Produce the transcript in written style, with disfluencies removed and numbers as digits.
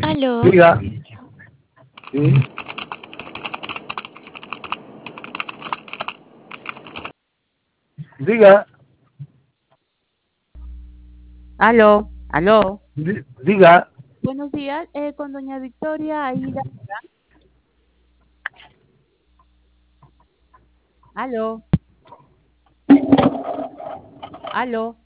Aló, Diga. Sí. Diga. Aló, aló. Diga. Buenos días, con doña Victoria Aida. Aló, aló.